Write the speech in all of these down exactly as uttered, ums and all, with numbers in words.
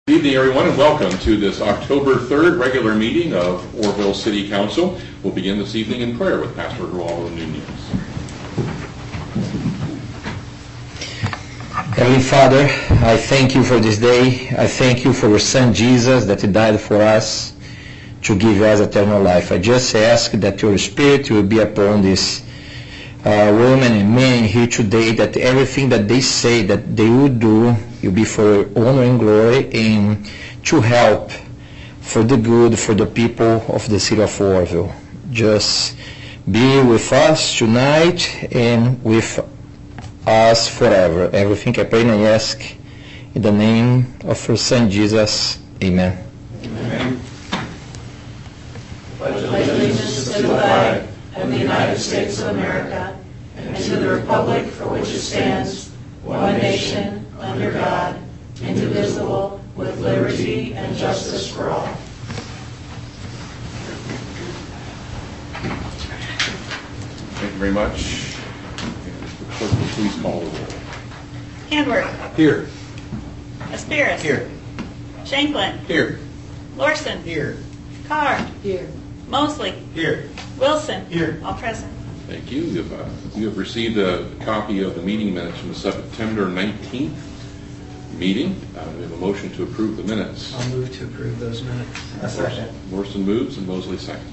Good evening, everyone, and welcome to this October third regular meeting of Orrville City Council. We'll begin this evening in prayer with Pastor Geraldo Nunez. Heavenly Father, I thank you for this day. I thank you for your Son Jesus that died for us to give us eternal life. I just ask that your Spirit will be upon this uh, women and men here today, that everything that they say that they will do will be for honor and glory and to help for the good for the people of the city of Orrville. Just be with us tonight and with us forever. Everything I pray and I ask in the name of your Son Jesus. Amen. Amen. Pledge allegiance to the flag of the United States of America and to the republic for which it stands, one nation, under God, indivisible, with liberty and justice for all. Thank you very much. The clerk will please call the roll. Handworth. Here. Aspiris. Here. Shanklin. Here. Lorson. Here. Carr. Here. Mosley. Here. Wilson. Here. All present. Thank you. You have, uh, you have received a copy of the meeting minutes from the September nineteenth meeting. Uh, we have a motion to approve the minutes. I'll move to approve those minutes. A second. Lorson moves and Mosley seconds.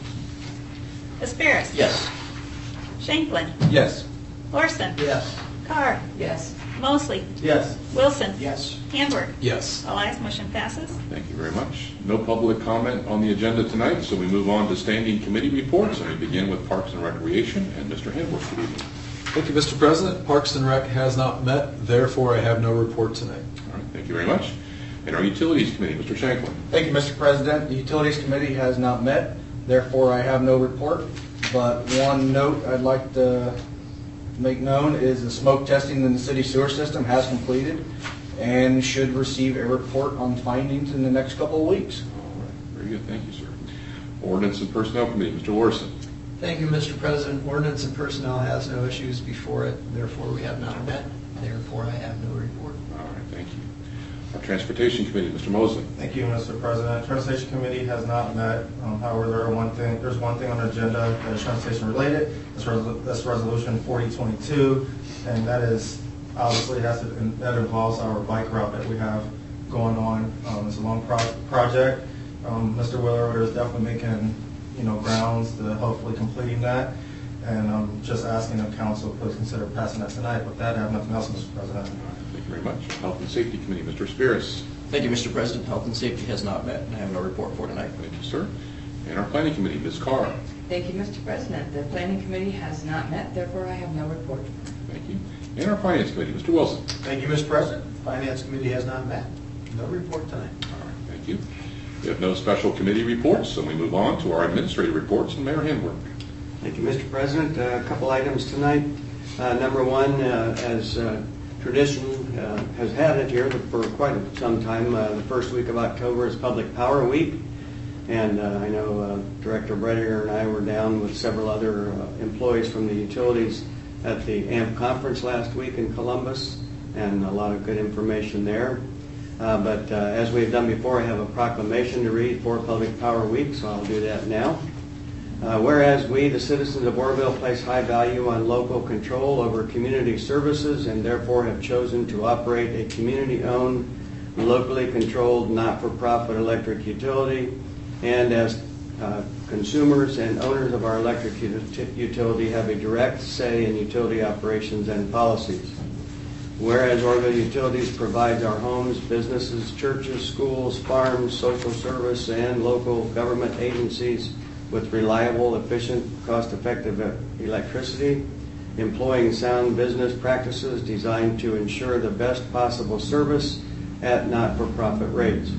Aspiris. Yes. Shanklin. Yes. Lorson. Yes. Carr. Yes. Mosley. Yes. Wilson. Yes. Handworth. Yes. All ayes, motion passes. Thank you very much. No public comment on the agenda tonight, so we move on to standing committee reports, and we begin with Parks and Recreation and Mister Handworth. Good evening. Thank you, Mister President. Parks and Rec has not met, therefore I have no report tonight. All right, thank you very much. And our Utilities Committee, Mister Shanklin. Thank you, Mister President. The Utilities Committee has not met, therefore I have no report. But one note I'd like to make known is the smoke testing in the city sewer system has completed and should receive a report on findings in the next couple of weeks. All right, very good. Thank you, sir. Ordinance and Personnel Committee, Mister Lorson. Thank you, Mister President. Ordinance and Personnel has no issues before it, therefore we have not met, therefore I have no report. All right, thank you. Our Transportation Committee, Mister Mosley. Thank you, Mister President. Transportation Committee has not met. Um, however, there are one thing. There's one thing on the agenda that is transportation related. This, res- this resolution forty twenty-two, and that is obviously has to that involves our bike route that we have going on. Um, it's a long pro- project. Um, Mister Willard is definitely making you know grounds to hopefully completing that, and I'm just asking the council to please consider passing that tonight. With that, I have nothing else, Mister President. Thank you very much. Health and Safety Committee, Mister Spiris. Thank you, Mister President. Health and Safety has not met, and I have no report for tonight. Thank you, sir. And our Planning Committee, Miz Carr. Thank you, Mister President. The Planning Committee has not met, therefore I have no report. Thank you. And our Finance Committee, Mister Wilson. Thank you, Mister President. Finance Committee has not met. No report tonight. All right, thank you. We have no special committee reports, so we move on to our administrative reports and Mayor Handworth. Thank you, Mister President. Uh, a couple items tonight. Uh, number one, uh, as uh, tradition uh, has had it here for quite some time, uh, the first week of October is Public Power Week. And uh, I know uh, Director Brediger and I were down with several other uh, employees from the utilities at the A M P conference last week in Columbus, and a lot of good information there. Uh, but uh, as we've done before, I have a proclamation to read for Public Power Week, so I'll do that now. Uh, whereas we, the citizens of Orrville, place high value on local control over community services and therefore have chosen to operate a community-owned, locally controlled, not-for-profit electric utility, and as uh, consumers and owners of our electric ut- utility have a direct say in utility operations and policies. Whereas Orrville Utilities provides our homes, businesses, churches, schools, farms, social service, and local government agencies with reliable, efficient, cost-effective electricity, employing sound business practices designed to ensure the best possible service at not-for-profit rates.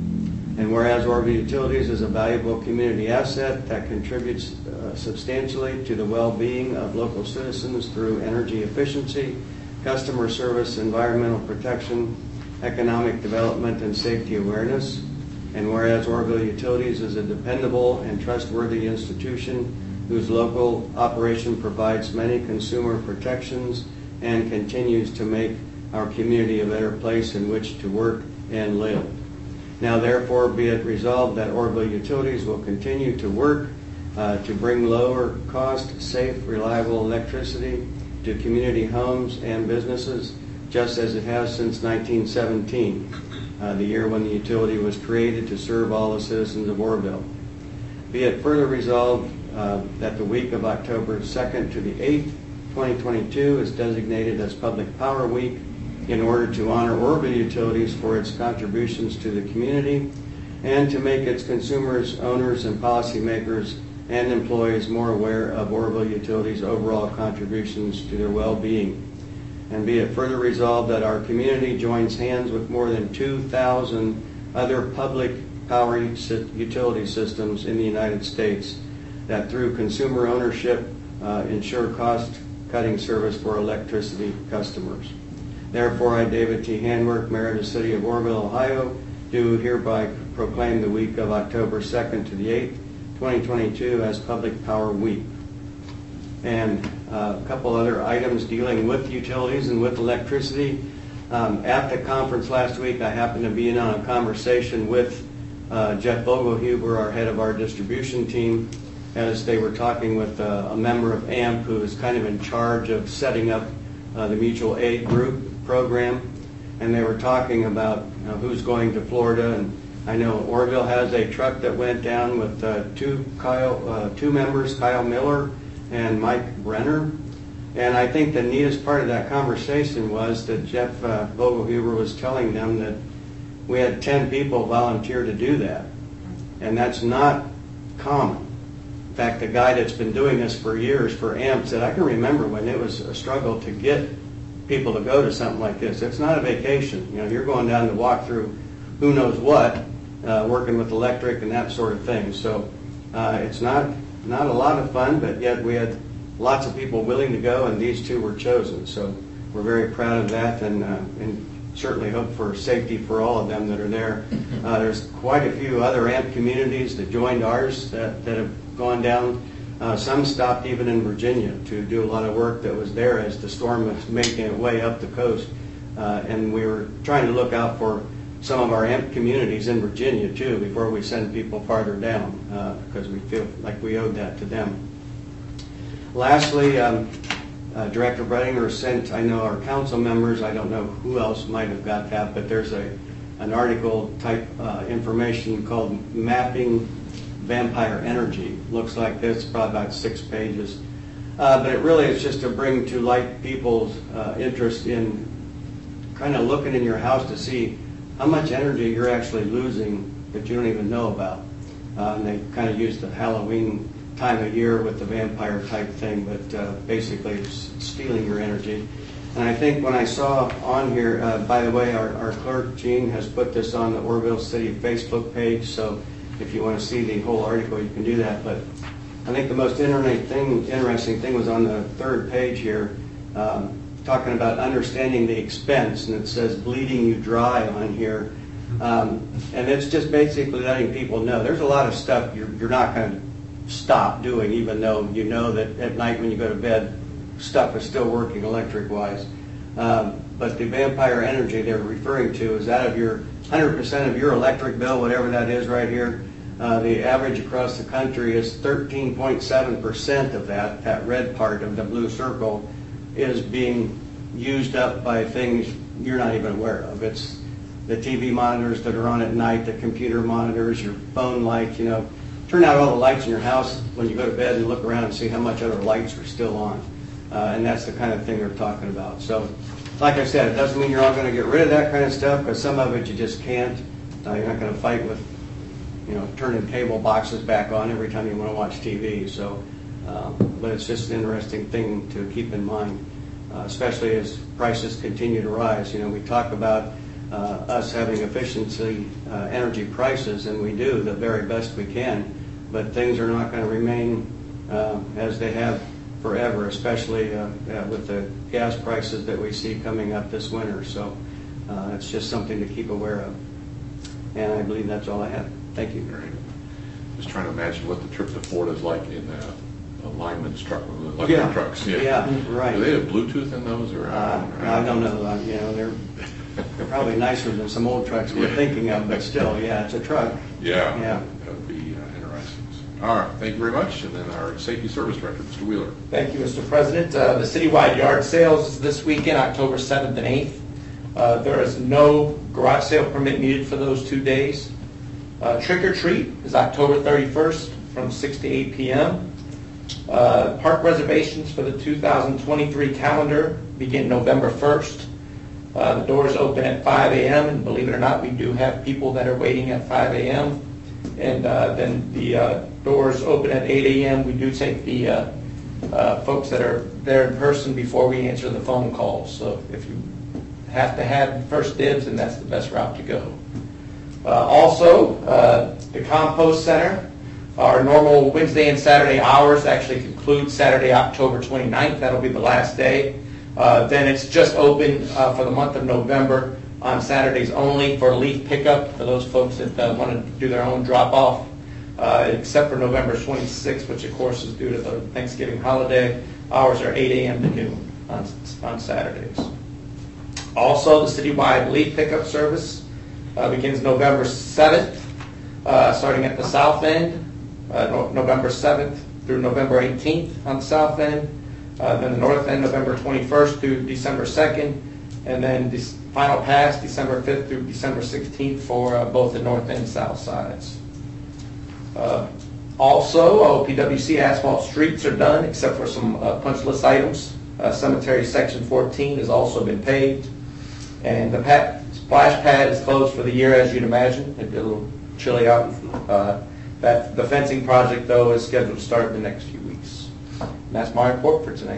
And whereas Orrville Utilities is a valuable community asset that contributes uh, substantially to the well-being of local citizens through energy efficiency, customer service, environmental protection, economic development, and safety awareness. And whereas Orrville Utilities is a dependable and trustworthy institution whose local operation provides many consumer protections and continues to make our community a better place in which to work and live. Now therefore be it resolved that Oroville Utilities will continue to work uh, to bring lower cost, safe, reliable electricity to community homes and businesses, just as it has since nineteen seventeen, uh, the year when the utility was created to serve all the citizens of Oroville. Be it further resolved uh, that the week of October second to the eighth, twenty twenty-two is designated as Public Power Week in order to honor Oroville Utilities for its contributions to the community and to make its consumers, owners, and policymakers and employees more aware of Oroville Utilities' overall contributions to their well-being. And be it further resolved that our community joins hands with more than two thousand other public power utility systems in the United States that through consumer ownership uh, ensure cost-cutting service for electricity customers. Therefore, I, David T. Handwerk, Mayor of the City of Oroville, Ohio, do hereby proclaim the week of October second to the eighth, twenty twenty-two as Public Power Week. And uh, a couple other items dealing with utilities and with electricity. Um, at the conference last week, I happened to be in on a conversation with uh, Jeff Vogelhuber, our head of our distribution team, as they were talking with uh, a member of A M P who is kind of in charge of setting up uh, the mutual aid group program. And they were talking about you know, who's going to Florida. And I know Oroville has a truck that went down with uh, two Kyle, uh, two members, Kyle Miller and Mike Brenner. And I think the neatest part of that conversation was that Jeff uh, Vogelhuber was telling them that we had ten people volunteer to do that. And that's not common. In fact, the guy that's been doing this for years for A M P said, I can remember when it was a struggle to get people to go to something like this. It's not a vacation. You know, you're going down to walk through who knows what, uh, working with electric and that sort of thing. So uh, it's not not a lot of fun, but yet we had lots of people willing to go, and these two were chosen. So we're very proud of that, and, uh, and certainly hope for safety for all of them that are there. Uh, there's quite a few other A M P communities that joined ours that, that have gone down. Uh, some stopped even in Virginia to do a lot of work that was there as the storm was making its way up the coast. Uh, and we were trying to look out for some of our A M P communities in Virginia too before we send people farther down, uh, because we feel like we owed that to them. Lastly, um, uh, Director Bredinger sent, I know our council members, I don't know who else might have got that, but there's a an article type uh, information called Mapping Vampire Energy. Looks like this, probably about six pages. Uh, but it really is just to bring to light people's uh, interest in kind of looking in your house to see how much energy you're actually losing that you don't even know about. Uh, and they kind of use the Halloween time of year with the vampire type thing, but uh, basically it's stealing your energy. And I think when I saw on here, uh, by the way, our, our clerk, Jean, has put this on the Oroville City Facebook page, so if you want to see the whole article, you can do that. But I think the most interesting thing, interesting thing was on the third page here, um, talking about understanding the expense, and it says bleeding you dry on here. Um, and it's just basically letting people know there's a lot of stuff you're, you're not going to stop doing, even though you know that at night when you go to bed, stuff is still working electric-wise. Um, but the vampire energy they're referring to is out of your one hundred percent of your electric bill, whatever that is right here. Uh, the average across the country is thirteen point seven percent of that, that red part of the blue circle, is being used up by things you're not even aware of. It's the T V monitors that are on at night, the computer monitors, your phone lights, you know. Turn out all the lights in your house when you go to bed and look around and see how much other lights are still on. Uh, and that's the kind of thing they're talking about. So, like I said, it doesn't mean you're all going to get rid of that kind of stuff, because some of it you just can't. Uh, you're not going to fight with, you know, turning cable boxes back on every time you want to watch T V. So, uh, but it's just an interesting thing to keep in mind, uh, especially as prices continue to rise. You know, we talk about uh, us having efficiency uh, energy prices, and we do the very best we can, but things are not going to remain uh, as they have forever, especially uh, uh, with the gas prices that we see coming up this winter. So uh, it's just something to keep aware of. And I believe that's all I have. Thank you. Great. Just trying to imagine what the trip to Florida is like in uh, a lineman's truck, like yeah. trucks. Yeah. yeah, right. Do they have Bluetooth in those, or uh, I don't know. Uh, you know, they're Probably nicer than some old trucks we're thinking of, but still, yeah, it's a truck. Yeah, Yeah. that would be uh, interesting. All right, thank you very much. And then our Safety Service Director, Mister Wheeler. Thank you, Mister President. Uh, The citywide yard sales is this weekend, October seventh and eighth. Uh, There is no garage sale permit needed for those two days. Uh, Trick or Treat is October thirty-first from six to eight p m Uh, Park reservations for the two thousand twenty-three calendar begin November first. Uh, The doors open at five a m and believe it or not, we do have people that are waiting at five a m And uh, then the uh, doors open at eight a m We do take the uh, uh, folks that are there in person before we answer the phone calls. So if you have to have first dibs, then that's the best route to go. Uh, also, uh, the Compost Center, our normal Wednesday and Saturday hours actually conclude Saturday, October twenty-ninth. That'll be the last day. Uh, then it's just open uh, for the month of November on Saturdays only for leaf pickup for those folks that uh, want to do their own drop-off, uh, except for November twenty-sixth, which of course is due to the Thanksgiving holiday. Hours are eight a m to noon on, on Saturdays. Also, the citywide leaf pickup service uh, begins November seventh, uh, starting at the south end, uh, no, November seventh through November eighteenth on the south end. Uh, then the north end, November twenty-first through December second, and then this final pass, December fifth through December sixteenth for uh, both the north and south sides. Uh, also, O P W C asphalt streets are done, except for some uh, punch list items. Uh, cemetery section fourteen has also been paved, and the pat splash pad is closed for the year, as you'd imagine. It'd be a little chilly out. Uh, that the fencing project, though, is scheduled to start in the next few weeks. And that's my report for tonight.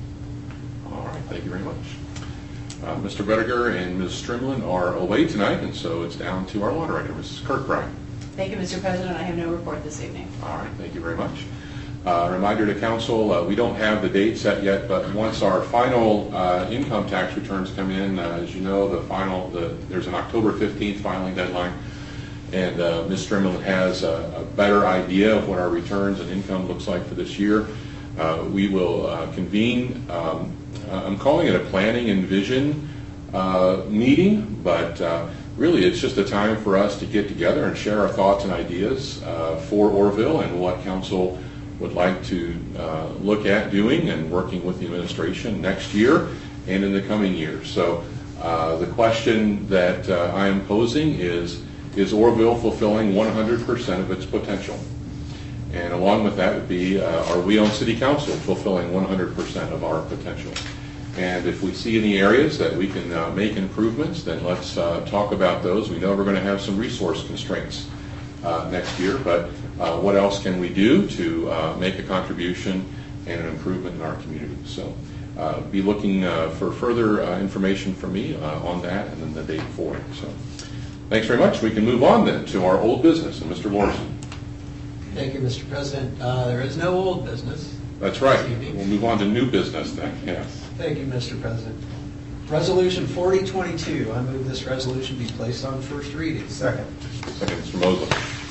All right, thank you very much. Uh, Mister Bediger and Miz Strimlin are away tonight, and so it's down to our moderator, Missus Kirkbride. Thank you, Mister President. I have no report this evening. All right, thank you very much. Uh, reminder to council, uh, we don't have the date set yet, but once our final uh, income tax returns come in, uh, as you know, the final, the, there's an October fifteenth filing deadline, and uh, Miz Strimlin has a, a better idea of what our returns and income looks like for this year. Uh, we will uh, convene, um, uh, I'm calling it a planning and vision uh, meeting, but uh, really it's just a time for us to get together and share our thoughts and ideas uh, for Orrville and what council would like to uh, look at doing and working with the administration next year and in the coming years. So uh, the question that uh, I am posing is, is Orrville fulfilling one hundred percent of its potential? And along with that would be, uh, are we on City Council fulfilling one hundred percent of our potential? And if we see any areas that we can uh, make improvements, then let's uh, talk about those. We know we're going to have some resource constraints uh, next year, but uh, what else can we do to uh, make a contribution and an improvement in our community? So uh, be looking uh, for further uh, information from me uh, on that and then the date for it. So thanks very much. We can move on then to our old business and Mister Morrison. Thank you, Mister President. Uh, there is no old business. That's right. We'll move on to new business then. Yes. Thank you, Mister President. Resolution forty twenty-two. I move this resolution be placed on first reading. Second. Second, Mister Mosley.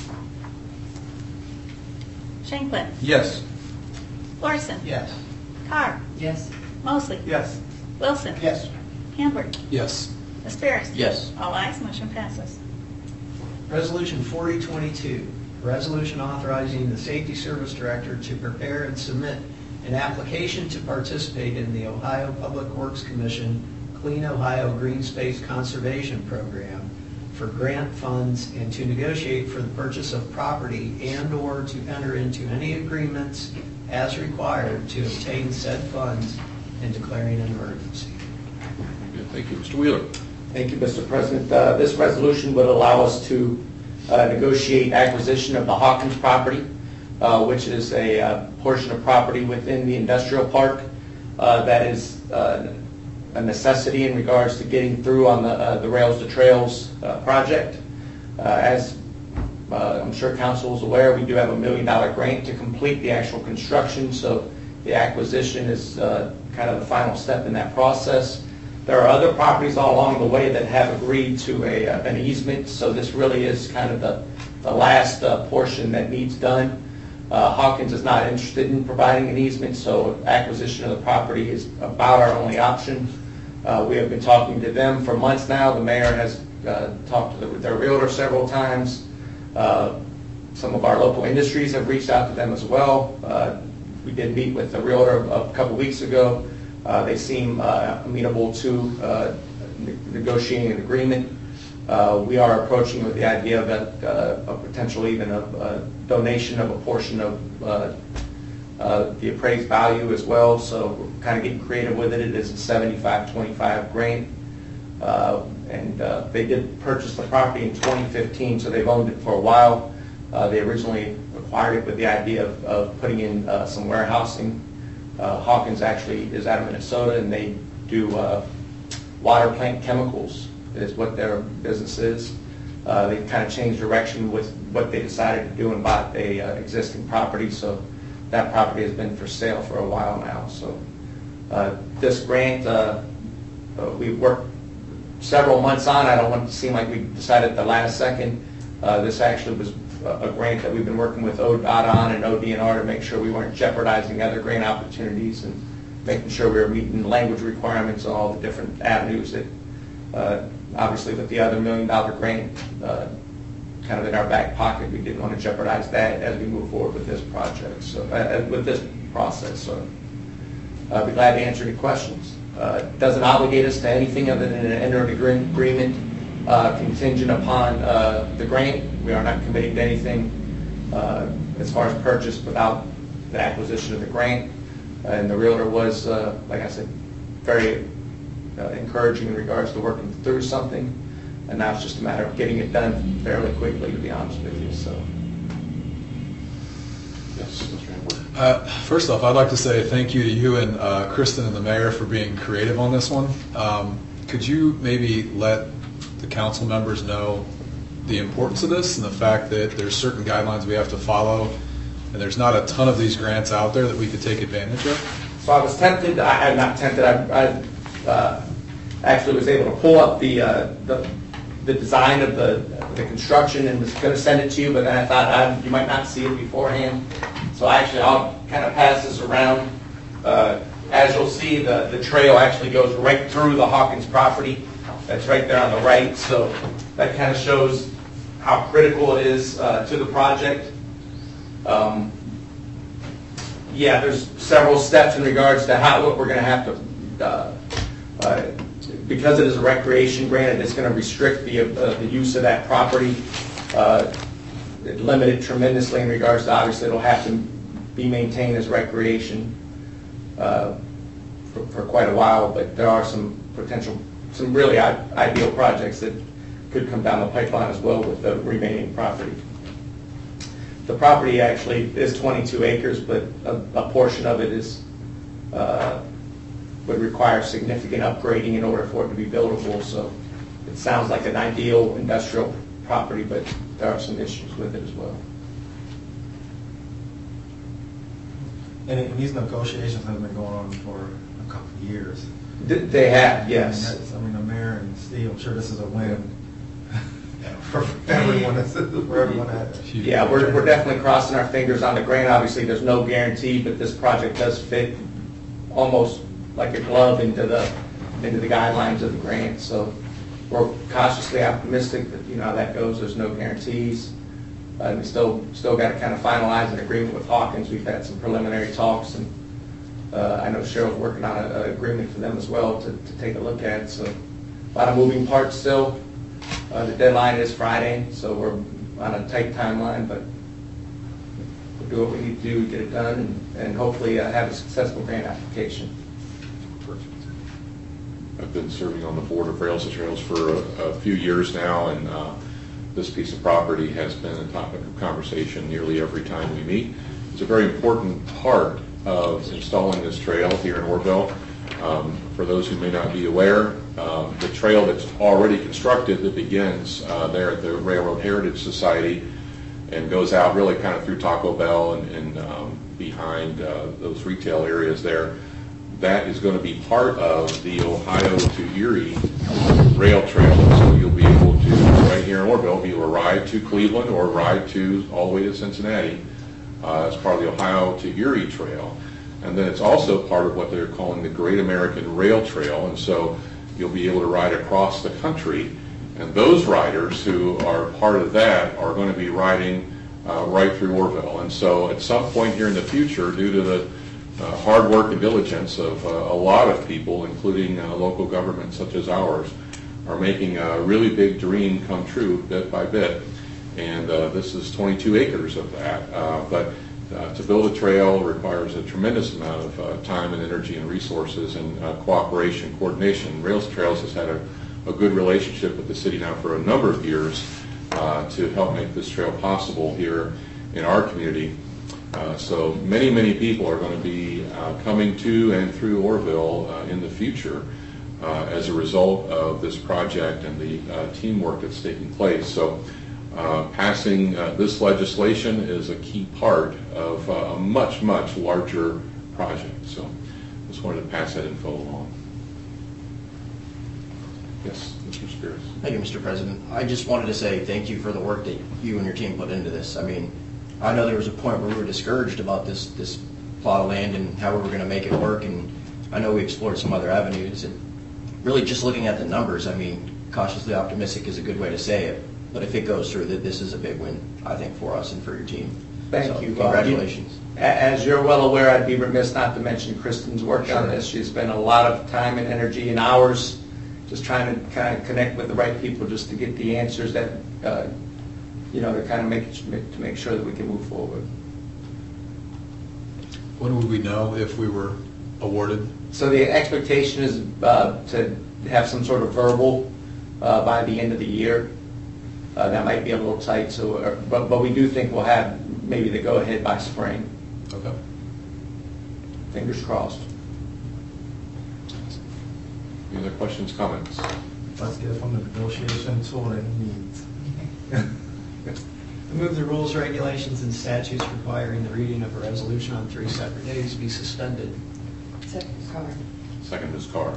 Shanklin. Yes. Larson. Yes. Carr. Yes. Mosley. Yes. Wilson. Yes. Hamburg. Yes. Asperis. Yes. All ayes, motion passes. Resolution forty twenty-two. Resolution authorizing the Safety Service Director to prepare and submit an application to participate in the Ohio Public Works Commission Clean Ohio Green Space Conservation Program for grant funds and to negotiate for the purchase of property and or to enter into any agreements as required to obtain said funds and declaring an emergency. Good. Thank you. Mister Wheeler. Thank you, Mister President. Uh, this resolution would allow us to uh, negotiate acquisition of the Hawkins property, uh, which is a uh, portion of property within the industrial park uh, that is uh, a necessity in regards to getting through on the, uh, the Rails to Trails uh, project. Uh, as uh, I'm sure Council is aware, we do have a million dollar grant to complete the actual construction, so the acquisition is uh, kind of the final step in that process. There are other properties all along the way that have agreed to a, uh, an easement, so this really is kind of the, the last uh, portion that needs done. Uh, Hawkins is not interested in providing an easement, so acquisition of the property is about our only option. Uh, We have been talking to them for months now. The mayor has uh, talked to the- their realtor several times. Uh, Some of our local industries have reached out to them as well. Uh, We did meet with the realtor a a couple weeks ago. Uh, They seem uh, amenable to uh, ne- negotiating an agreement. Uh, We are approaching with the idea of a, uh, a potential even a, a donation of a portion of uh, uh, the appraised value as well. So we're kind of getting creative with it. It is a seventy-five twenty-five grant. Uh, and uh, they did purchase the property in twenty fifteen, so they've owned it for a while. Uh, they originally acquired it with the idea of, of putting in uh, some warehousing. Uh, Hawkins actually is out of Minnesota, and they do uh, water plant chemicals is what their business is. Uh, they kind of changed direction with what they decided to do and bought a uh, existing property, so that property has been for sale for a while now. So uh, this grant, uh, uh, we worked several months on. I don't want it to seem like we decided at the last second. Uh, this actually was a grant that we've been working with O D O T on and O D N R to make sure we weren't jeopardizing other grant opportunities and making sure we were meeting language requirements on all the different avenues that, uh, obviously with the other million dollar grant uh, kind of in our back pocket, we didn't want to jeopardize that as we move forward with this project, so uh, with this process. So I'll be glad to answer any questions. Uh, it doesn't obligate us to anything other than an enter an agreement uh, contingent upon uh, the grant. We are not committing to anything uh, as far as purchase without the acquisition of the grant. And the realtor was, uh, like I said, very uh, encouraging in regards to working through something. And now it's just a matter of getting it done fairly quickly, to be honest with you. So, yes, Mister Hamburg. Uh, first off, I'd like to say thank you to you and uh, Kristen and the mayor for being creative on this one. Um, could you maybe let the council members know the importance of this and the fact that there's certain guidelines we have to follow, and there's not a ton of these grants out there that we could take advantage of? So I was tempted, I, I'm not tempted, I, I uh, actually was able to pull up the, uh, the the design of the the construction and was going to send it to you, but then I thought I, you might not see it beforehand. So actually I'll kind of pass this around. Uh, as you'll see, the, the trail actually goes right through the Hawkins property. That's right there on the right. So that kind of shows how critical it is uh, to the project. Um, yeah, there's several steps in regards to how what we're going to have to, uh, uh, because it is a recreation grant, it's going to restrict the uh, the use of that property. Uh, it limited tremendously in regards to, obviously it'll have to be maintained as recreation uh, for, for quite a while, but there are some potential, some really ideal projects that could come down the pipeline as well with the remaining property. The property actually is twenty-two acres, but a, a portion of it is uh, would require significant upgrading in order for it to be buildable. So it sounds like an ideal industrial property, but there are some issues with it as well. And these negotiations have been going on for a couple of years. They have, yes. I mean, I mean, the mayor and Steve, I'm sure this is a win for everyone. For everyone that. Yeah, we're, we're definitely crossing our fingers on the grant. Obviously, there's no guarantee, but this project does fit almost like a glove into the into the guidelines of the grant. So we're cautiously optimistic, but you know how that goes. There's no guarantees. Uh, we still still got to kind of finalize an agreement with Hawkins. We've had some preliminary talks, and uh, I know Cheryl's working on an agreement for them as well to, to take a look at. So a lot of moving parts still. Uh, the deadline is Friday, so we're on a tight timeline, but we'll do what we need to do to get it done and, and hopefully uh, have a successful grant application. Perfect. I've been serving on the board of Rails to Trails for a, a few years now, and uh, this piece of property has been a topic of conversation nearly every time we meet. It's a very important part of installing this trail here in Orrville. Um, for those who may not be aware, um, the trail that's already constructed that begins uh, there at the Railroad Heritage Society and goes out really kind of through Taco Bell and, and um, behind uh, those retail areas there, that is going to be part of the Ohio to Erie rail trail. So you'll be able to, right here in Orrville, be able to ride to Cleveland or ride to all the way to Cincinnati uh, as part of the Ohio to Erie trail. And then it's also part of what they're calling the Great American Rail Trail. And so you'll be able to ride across the country. And those riders who are part of that are going to be riding uh, right through Orville. And so at some point here in the future, due to the uh, hard work and diligence of uh, a lot of people, including uh, local governments such as ours, are making a really big dream come true bit by bit. And uh, this is twenty-two acres of that. Uh, but uh, to build a trail requires a tremendous amount of uh, time and energy and resources and uh, cooperation, coordination. Rails Trails has had a, a good relationship with the city now for a number of years uh, to help make this trail possible here in our community. Uh, so many, many people are going to be uh, coming to and through Orville uh, in the future uh, as a result of this project and the uh, teamwork that's taking place. So uh, passing uh, this legislation is a key part of uh, a much, much larger project. So just wanted to pass that info along. Yes, Mister Spears. Thank you, Mister President. I just wanted to say thank you for the work that you and your team put into this. I mean, I know there was a point where we were discouraged about this this plot of land and how we were going to make it work, and I know we explored some other avenues. And really, just looking at the numbers, I mean, cautiously optimistic is a good way to say it. But if it goes through, that this is a big win, I think, for us and for your team. Thank So, you. Congratulations. Uh, you- As you're well aware, I'd be remiss not to mention Kristen's work on this. She's spent a lot of time and energy and hours just trying to kind of connect with the right people just to get the answers that, uh, you know, to kind of make, to make sure that we can move forward. When would we know if we were awarded? So the expectation is uh, to have some sort of verbal uh, by the end of the year. Uh, That might be a little tight, so, uh, but, but we do think we'll have maybe the go-ahead by spring. Okay. Fingers crossed. Any other questions, comments? Let's get from the negotiation tool that he needs. I move the rules, regulations, and statutes requiring the reading of a resolution on three separate days be suspended. Second, Carr. Second, Miz Carr.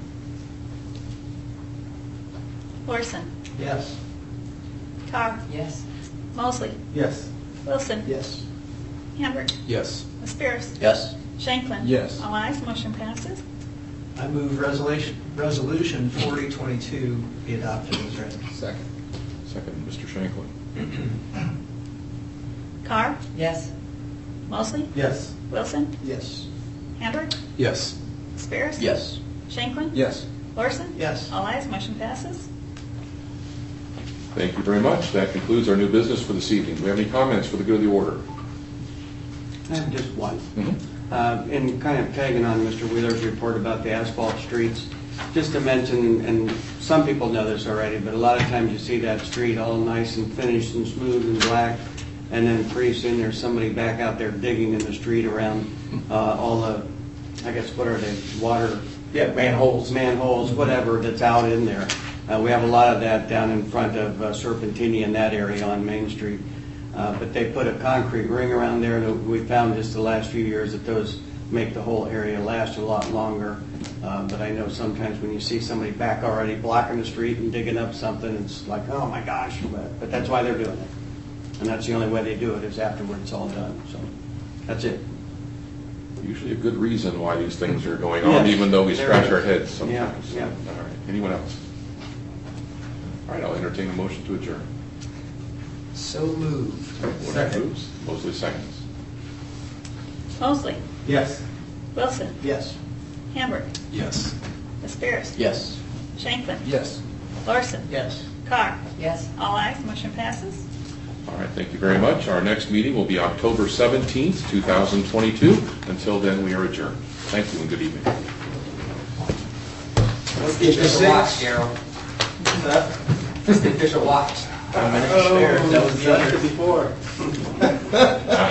Larson. Yes. Carr. Yes. Mosley. Yes. Wilson. Yes. Hamburg. Yes. Spears. Yes. Shanklin. Yes. All ayes, motion passes. I move resolution, resolution forty twenty-two be adopted as read. Second. Second, Mister Shanklin. Carr. Yes. Mosley. Yes. Wilson. Yes. Hamburg. Yes. Spears. Yes. Shanklin. Yes. Larson. Yes. All ayes, motion passes. Thank you very much. That concludes our new business for this evening. Do we have any comments for the good of the order? I have just one. Mhm. Uh, And kind of tagging on Mister Wheeler's report about the asphalt streets, just to mention, and some people know this already, but a lot of times you see that street all nice and finished and smooth and black, and then pretty soon there's somebody back out there digging in the street around uh, all the, I guess, what are they, water Yeah, manholes. manholes, whatever that's out in there. Uh, we have a lot of that down in front of uh, Serpentini in that area on Main Street. Uh, but they put a concrete ring around there that we found just the last few years that those make the whole area last a lot longer. Uh, but I know sometimes when you see somebody back already blocking the street and digging up something, it's like, oh my gosh. But, but that's why they're doing it. And that's the only way they do it is afterwards it's all done. So that's it. Usually a good reason why these things are going on, Yes, even though we there scratch is. our heads sometimes. Yeah, yeah. All right. Anyone else? All right, I'll entertain a motion to adjourn. So moved. Second. Moves. Mosley seconds. Mosley. Yes. Wilson. Yes. Hamburg. Yes. Spears. Yes. Shanklin. Yes. Larson. Yes. Carr. Yes. All ayes, motion passes. All right, thank you very much. Our next meeting will be October seventeenth, two thousand twenty-two. Until then, we are adjourned. Thank you and good evening. What's the official watch, Daryl? What's the official watch? Oh, that was before.